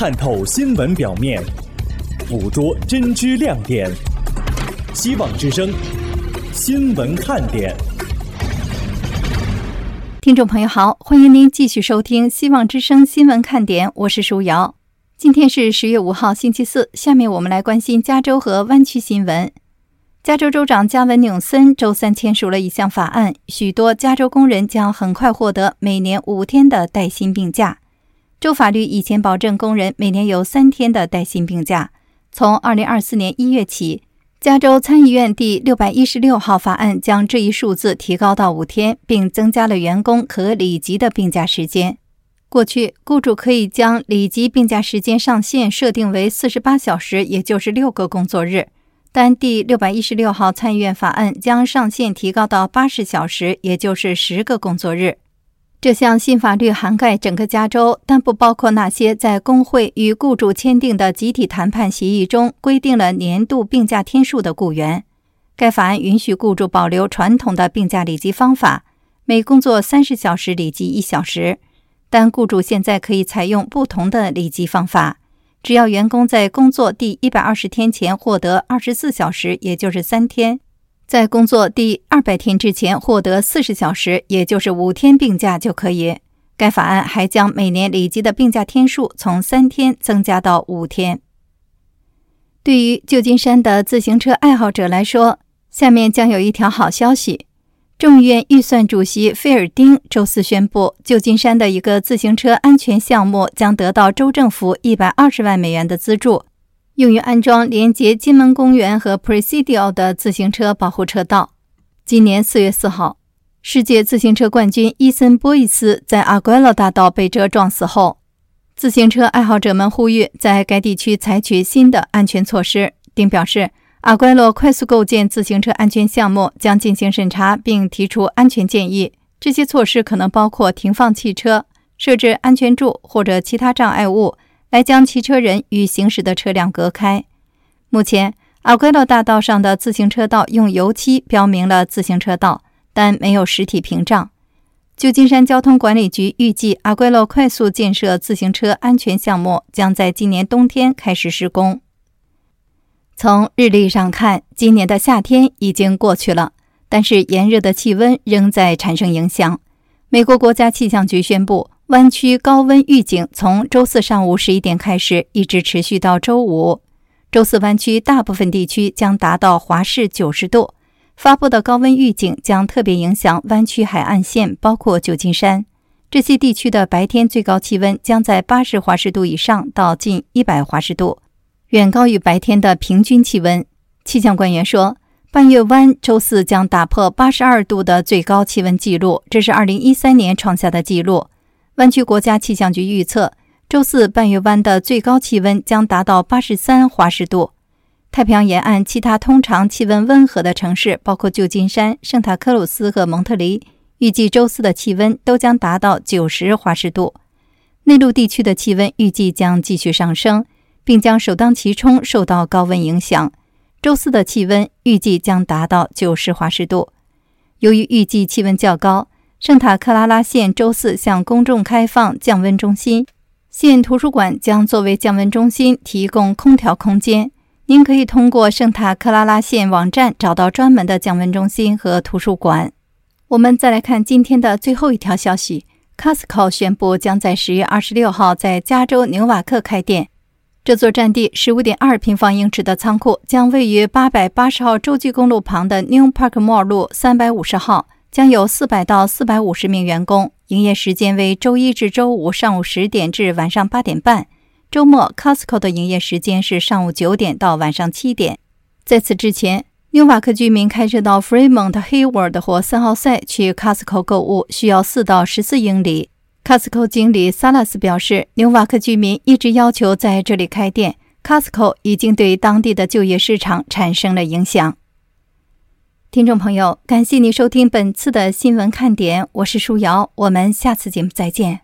探透新闻表面，捕捉真知亮点。希望之声新闻看点。 听众朋友好，欢迎您继续收听希望之声新闻看点，我是舒瑶。今天是10月5号星期四，下面我们来关心加州和湾区新闻。加州州长加文·纽森周三签署了一项法案，许多加州工人将很快获得每年5天的带薪病假。州法律以前保证工人每年有3天的带薪病假。从2024年1月起，加州参议院第616号法案将这一数字提高到5天，并增加了员工可理级的病假时间。过去，雇主可以将理级病假时间上限设定为48小时，也就是6个工作日。但第616号参议院法案将上限提高到80小时，也就是10个工作日。这项新法律涵盖整个加州，但不包括那些在工会与雇主签订的集体谈判协议中规定了年度病假天数的雇员。该法案允许雇主保留传统的病假理级方法，每工作30小时理级1小时，但雇主现在可以采用不同的理级方法。只要员工在工作第120天前获得24小时，也就是3天；在工作第200天之前获得40小时，也就是5天病假就可以。该法案还将每年理级的病假天数从3天增加到5天。对于旧金山的自行车爱好者来说，下面将有一条好消息。众议院预算主席菲尔丁周四宣布，旧金山的一个自行车安全项目将得到州政府120万美元的资助，用于安装连接金门公园和 Presidio 的自行车保护车道。今年4月4号，世界自行车冠军伊森·波伊斯在阿圭罗大道被车撞死后，自行车爱好者们呼吁在该地区采取新的安全措施。丁表示，阿圭罗快速构建自行车安全项目将进行审查并提出安全建议，这些措施可能包括停放汽车、设置安全柱或者其他障碍物来将骑车人与行驶的车辆隔开。目前，阿圭罗大道上的自行车道用油漆标明了自行车道，但没有实体屏障。旧金山交通管理局预计阿圭罗快速建设自行车安全项目将在今年冬天开始施工。从日历上看，今年的夏天已经过去了，但是炎热的气温仍在产生影响。美国国家气象局宣布，湾区高温预警从周四上午11点开始，一直持续到周五。周四湾区大部分地区将达到华氏90度。发布的高温预警将特别影响湾区海岸线，包括旧金山。这些地区的白天最高气温将在80华氏度以上到近100华氏度，远高于白天的平均气温。气象官员说，半月湾周四将打破82度的最高气温纪录，这是2013年创下的纪录。湾区国家气象局预测，周四半月湾的最高气温将达到83华氏度。太平洋沿岸其他通常气温温和的城市，包括旧金山、圣塔克鲁斯和蒙特利，预计周四的气温都将达到90华氏度。内陆地区的气温预计将继续上升，并将首当其冲受到高温影响。周四的气温预计将达到90华氏度。由于预计气温较高，圣塔克拉拉县周四向公众开放降温中心，县图书馆将作为降温中心提供空调空间。您可以通过圣塔克拉拉县网站找到专门的降温中心和图书馆。我们再来看今天的最后一条消息。Costco 宣布将在10月26号在加州纽瓦克开店。这座占地 15.2 平方英尺的仓库将位于880号洲际公路旁的 New Park Mall 路350号，将有400到450名员工，营业时间为周一至周五上午10点至晚上8点半。周末 Costco 的营业时间是上午9点到晚上7点。在此之前，纽瓦克居民开车到 Fremont、Hayward 或3号赛去 Costco 购物需要4到14英里。Costco 经理萨拉斯表示，纽瓦克居民一直要求在这里开店， Costco 已经对当地的就业市场产生了影响。听众朋友，感谢你收听本次的新闻看点，我是舒瑶，我们下次节目再见。